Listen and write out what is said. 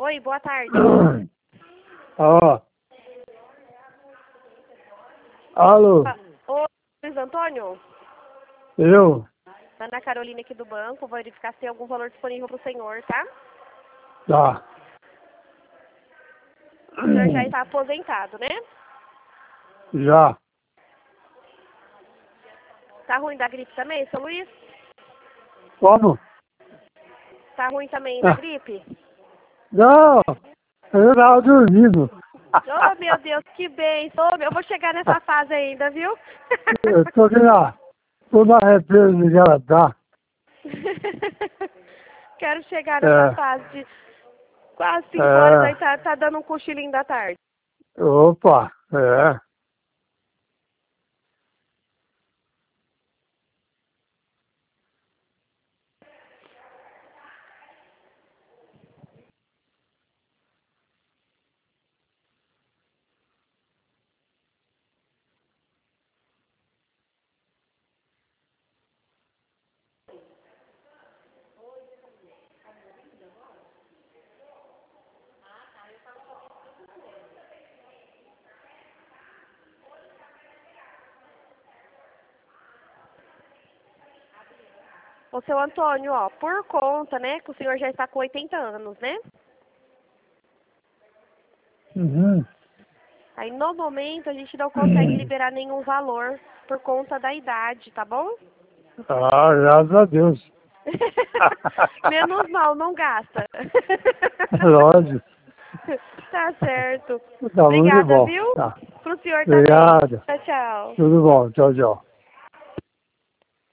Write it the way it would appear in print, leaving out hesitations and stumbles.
Oi, boa tarde. Ó. Alô? Oi, Luiz Antônio? Eu? Ana Carolina aqui do banco, vou verificar se tem algum valor disponível para o senhor, tá? Tá. O senhor já está aposentado, né? Já. Tá ruim da gripe também, seu Luiz? Como? Tá ruim também da gripe? Não, eu tava dormindo. Oh, meu Deus, que bênção. Eu vou chegar nessa fase ainda, viu? Eu tô aqui tô na represa de Garatá. Quero chegar nessa fase de quase 5 horas, aí tá dando um cochilinho da tarde. Opa, é. Ô, seu Antônio, ó, por conta, né, que o senhor já está com 80 anos, né? Uhum. Aí, no momento, a gente não consegue liberar nenhum valor por conta da idade, tá bom? Ah, graças a Deus. Menos mal, não gasta. Lógico. Tá certo. Tá muito Obrigada, bom. viu? Tá. Pro senhor também. Obrigado. Tchau, tchau. Tudo bom. Tchau, tchau.